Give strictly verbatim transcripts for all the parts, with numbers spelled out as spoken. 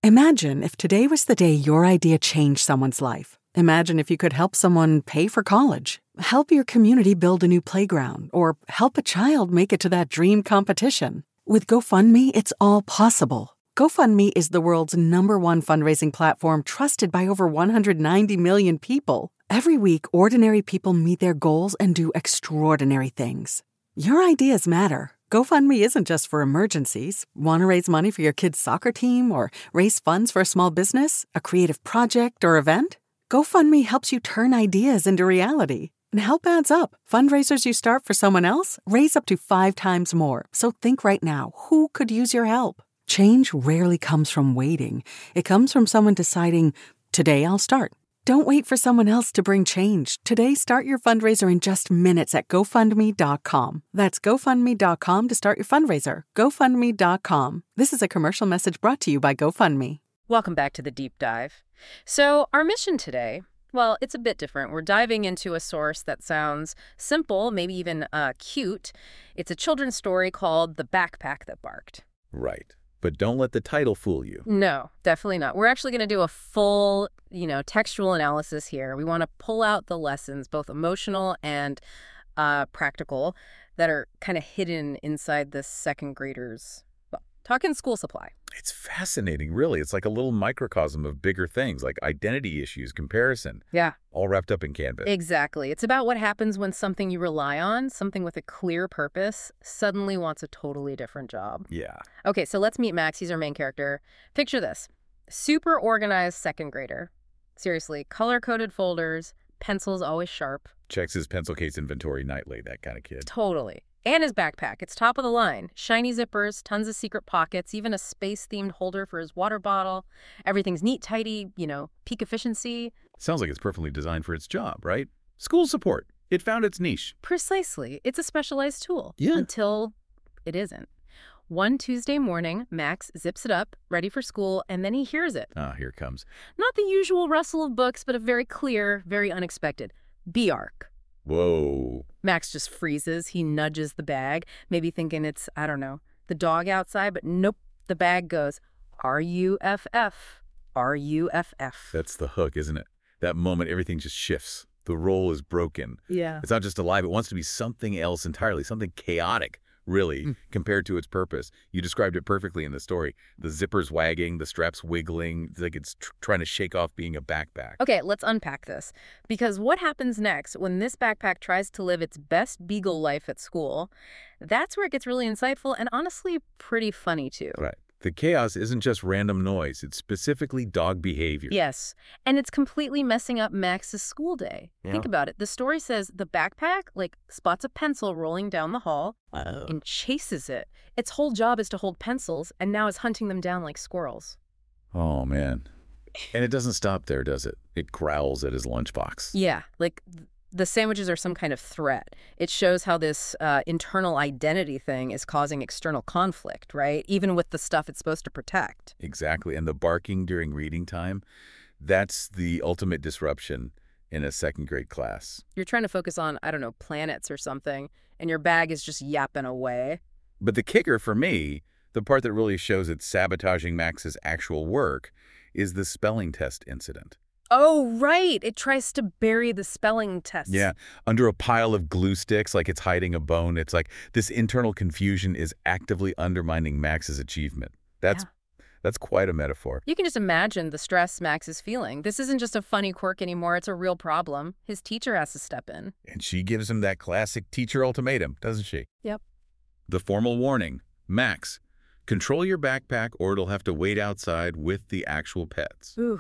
Imagine if today was the day your idea changed someone's life. Imagine if you could help someone pay for college, help your community build a new playground, or help a child make it to that dream competition. With GoFundMe, it's all possible. GoFundMe is the world's number one fundraising platform trusted by over one hundred ninety million people. Every week, ordinary people meet their goals and do extraordinary things. Your ideas matter. GoFundMe isn't just for emergencies. Want to raise money for your kid's soccer team or raise funds for a small business, a creative project, or event? GoFundMe helps you turn ideas into reality. And help adds up. Fundraisers you start for someone else raise up to five times more. So think right now, who could use your help? Change rarely comes from waiting. It comes from someone deciding, today I'll start. Don't wait for someone else to bring change. Today, start your fundraiser in just minutes at GoFundMe dot com. That's GoFundMe dot com to start your fundraiser. GoFundMe dot com. This is a commercial message brought to you by GoFundMe. Welcome back to the Deep Dive. So our mission today, well, it's a bit different. We're diving into a source that sounds simple, maybe even uh, cute. It's a children's story called The Backpack That Barked. Right. But don't let the title fool you. No, definitely not. We're actually going to do a full, you know, textual analysis here. We want to pull out the lessons, both emotional and uh, practical, that are kind of hidden inside this second grader's, well, talking school supply. It's fascinating, really. It's like a little microcosm of bigger things, like identity issues, comparison. Yeah. All wrapped up in Canvas. Exactly. It's about what happens when something you rely on, something with a clear purpose, suddenly wants a totally different job. Yeah. Okay, so let's meet Max. He's our main character. Picture this. Super organized second grader. Seriously, color-coded folders, pencils always sharp. Checks his pencil case inventory nightly, that kind of kid. Totally. And his backpack. It's top of the line. Shiny zippers, tons of secret pockets, even a space-themed holder for his water bottle. Everything's neat, tidy, you know, peak efficiency. Sounds like it's perfectly designed for its job, right? School support. It found its niche. Precisely. It's a specialized tool. Yeah. Until it isn't. One Tuesday morning, Max zips it up, ready for school, and then he hears it. Ah, here it comes. Not the usual rustle of books, but a very clear, very unexpected. B-Arc. Whoa. Max just freezes. He nudges the bag, maybe thinking it's, I don't know, the dog outside, but nope. The bag goes, R U F F. R U F F. That's the hook, isn't it? That moment, everything just shifts. The role is broken. Yeah. It's not just alive. It wants to be something else entirely, something chaotic, really, mm. compared to its purpose. You described it perfectly in the story. The zippers wagging, the straps wiggling, it's like it's tr trying to shake off being a backpack. Okay, let's unpack this. Because what happens next when this backpack tries to live its best beagle life at school, that's where it gets really insightful and honestly pretty funny too. Right. The chaos isn't just random noise. It's specifically dog behavior. Yes. And it's completely messing up Max's school day. Yeah. Think about it. The story says the backpack, like, spots a pencil rolling down the hall oh. and chases it. Its whole job is to hold pencils, and now is hunting them down like squirrels. Oh, man. And it doesn't stop there, does it? It growls at his lunchbox. Yeah, like the sandwiches are some kind of threat. It shows how this uh, internal identity thing is causing external conflict, right? Even with the stuff it's supposed to protect. Exactly. And the barking during reading time, that's the ultimate disruption in a second grade class. You're trying to focus on, I don't know, planets or something, and your bag is just yapping away. But the kicker for me, the part that really shows it's sabotaging Max's actual work, is the spelling test incident. Oh, right. It tries to bury the spelling test. Yeah, under a pile of glue sticks like it's hiding a bone. It's like this internal confusion is actively undermining Max's achievement. That's yeah. that's quite a metaphor. You can just imagine the stress Max is feeling. This isn't just a funny quirk anymore. It's a real problem. His teacher has to step in. And she gives him that classic teacher ultimatum, doesn't she? Yep. The formal warning. Max, control your backpack or it'll have to wait outside with the actual pets. Ooh.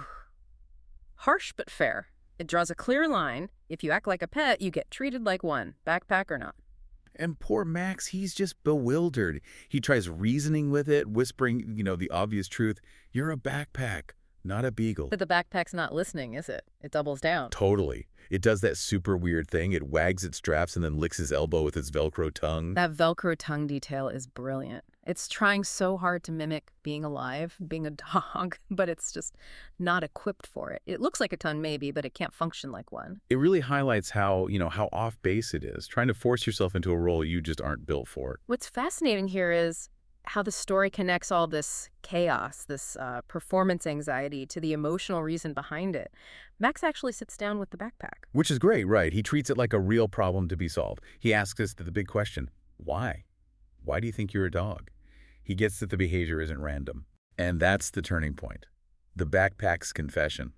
Harsh but fair. It draws a clear line. If you act like a pet, you get treated like one, backpack or not. And poor Max, he's just bewildered. He tries reasoning with it, whispering, you know, the obvious truth. You're a backpack, not a beagle. But the backpack's not listening, is it? It doubles down. Totally. It does that super weird thing. It wags its straps and then licks his elbow with its Velcro tongue. That Velcro tongue detail is brilliant. It's trying so hard to mimic being alive, being a dog, but it's just not equipped for it. It looks like a tongue maybe, but it can't function like one. It really highlights how, you know, how off base it is, trying to force yourself into a role you just aren't built for. What's fascinating here is how the story connects all this chaos, this uh, performance anxiety, to the emotional reason behind it. Max actually sits down with the backpack. Which is great, right? He treats it like a real problem to be solved. He asks us the big question, why? Why do you think you're a dog? He gets that the behavior isn't random. And that's the turning point. The backpack's confession.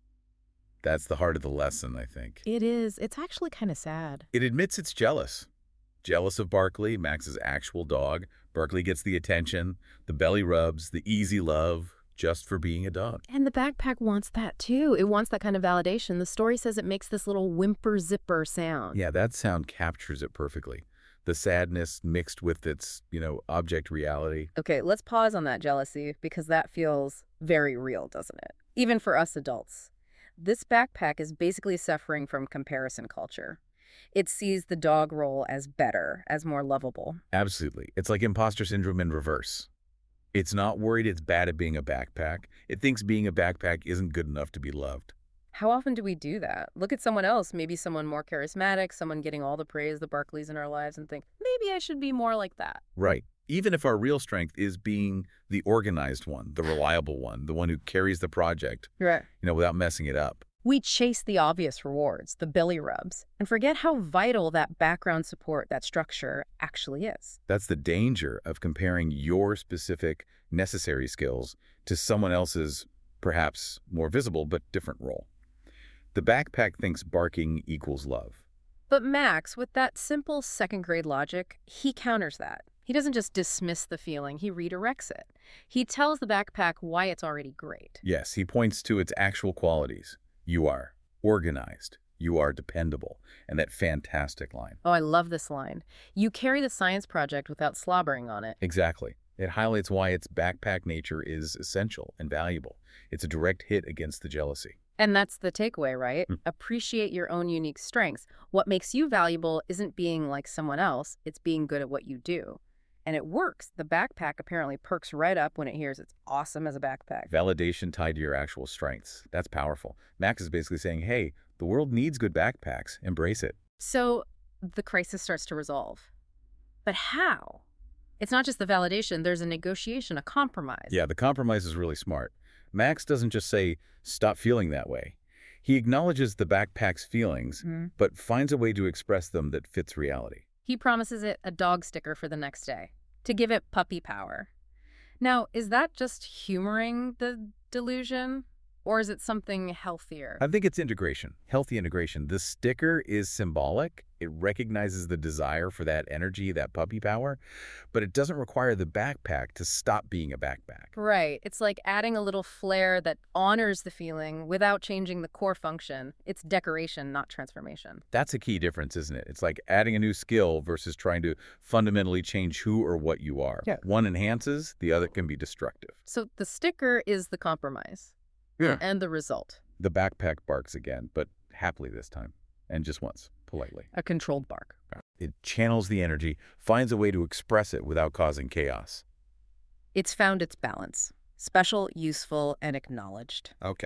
That's the heart of the lesson, I think. It is. It's actually kind of sad. It admits it's jealous. Jealous of Barkley, Max's actual dog. Barkley gets the attention, the belly rubs, the easy love, just for being a dog. And the backpack wants that too. It wants that kind of validation. The story says it makes this little whimper-zipper sound. Yeah, that sound captures it perfectly. The sadness mixed with its, you know, object reality. Okay, let's pause on that jealousy, because that feels very real, doesn't it? Even for us adults. This backpack is basically suffering from comparison culture. It sees the dog role as better, as more lovable. Absolutely. It's like imposter syndrome in reverse. It's not worried it's bad at being a backpack. It thinks being a backpack isn't good enough to be loved. How often do we do that? Look at someone else, maybe someone more charismatic, someone getting all the praise, the Barkleys in our lives, and think, maybe I should be more like that. Right. Even if our real strength is being the organized one, the reliable one, the one who carries the project, Right. you know, without messing it up. We chase the obvious rewards, the belly rubs, and forget how vital that background support, that structure, actually is. That's the danger of comparing your specific necessary skills to someone else's, perhaps more visible but different role. The backpack thinks barking equals love. But Max, with that simple second-grade logic, he counters that. He doesn't just dismiss the feeling, he redirects it. He tells the backpack why it's already great. Yes, he points to its actual qualities. You are organized. You are dependable. And that fantastic line. Oh, I love this line. You carry the science project without slobbering on it. Exactly. It highlights why its backpack nature is essential and valuable. It's a direct hit against the jealousy. And that's the takeaway, right? Mm. Appreciate your own unique strengths. What makes you valuable isn't being like someone else, it's being good at what you do. And it works. The backpack apparently perks right up when it hears it's awesome as a backpack. Validation tied to your actual strengths. That's powerful. Max is basically saying, hey, the world needs good backpacks. Embrace it. So the crisis starts to resolve. But how? It's not just the validation. There's a negotiation, a compromise. Yeah, the compromise is really smart. Max doesn't just say, stop feeling that way. He acknowledges the backpack's feelings, mm-hmm. but finds a way to express them that fits reality. He promises it a dog sticker for the next day, to give it puppy power. Now, is that just humoring the delusion, or is it something healthier? I think it's integration, healthy integration. The sticker is symbolic. It recognizes the desire for that energy, that puppy power, but it doesn't require the backpack to stop being a backpack. Right. It's like adding a little flair that honors the feeling without changing the core function. It's decoration, not transformation. That's a key difference, isn't it? It's like adding a new skill versus trying to fundamentally change who or what you are. Yeah. One enhances, the other can be destructive. So the sticker is the compromise. Yeah. And the result. The backpack barks again, but happily this time, and just once. Politely. A controlled bark. It channels the energy, finds a way to express it without causing chaos. It's found its balance. Special, useful, and acknowledged. Okay.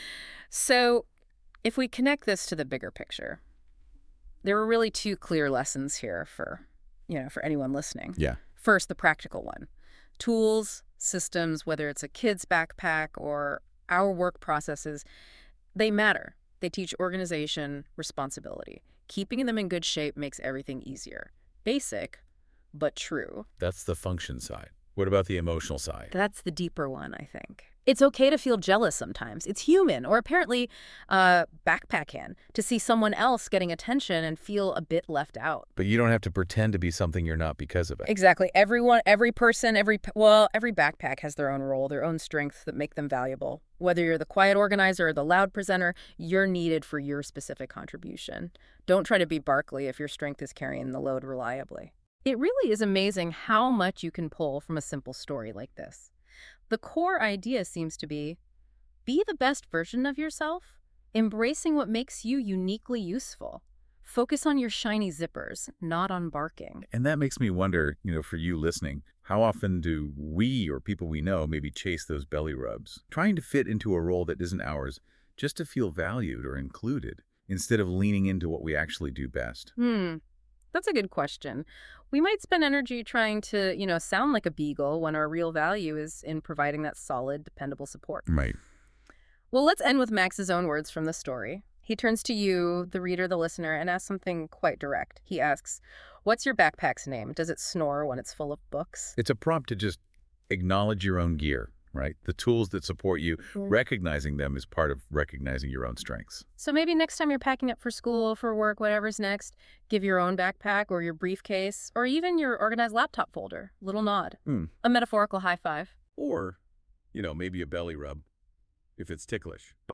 So if we connect this to the bigger picture, there are really two clear lessons here for, you know, for anyone listening. Yeah. First, the practical one. Tools, systems, whether it's a kid's backpack or our work processes, they matter. They teach organization, responsibility. Keeping them in good shape makes everything easier. Basic, but true. That's the function side. What about the emotional side? That's the deeper one, I think. It's okay to feel jealous sometimes. It's human, or apparently uh, backpack can, to see someone else getting attention and feel a bit left out. But you don't have to pretend to be something you're not because of it. Exactly. Everyone, every person, every, well, every backpack has their own role, their own strengths that make them valuable. Whether you're the quiet organizer or the loud presenter, you're needed for your specific contribution. Don't try to be Barkley if your strength is carrying the load reliably. It really is amazing how much you can pull from a simple story like this. The core idea seems to be, be the best version of yourself, embracing what makes you uniquely useful. Focus on your shiny zippers, not on barking. And that makes me wonder, you know, for you listening, how often do we or people we know maybe chase those belly rubs, trying to fit into a role that isn't ours just to feel valued or included, instead of leaning into what we actually do best? Hmm. That's a good question. We might spend energy trying to, you know, sound like a beagle when our real value is in providing that solid, dependable support. Right. Well, let's end with Max's own words from the story. He turns to you, the reader, the listener, and asks something quite direct. He asks, what's your backpack's name? Does it snore when it's full of books? It's a prompt to just acknowledge your own gear, right? The tools that support you, Mm. recognizing them is part of recognizing your own strengths. So maybe next time you're packing up for school, for work, whatever's next, give your own backpack or your briefcase or even your organized laptop folder a little nod, Hmm. a metaphorical high five. Or, you know, maybe a belly rub if it's ticklish.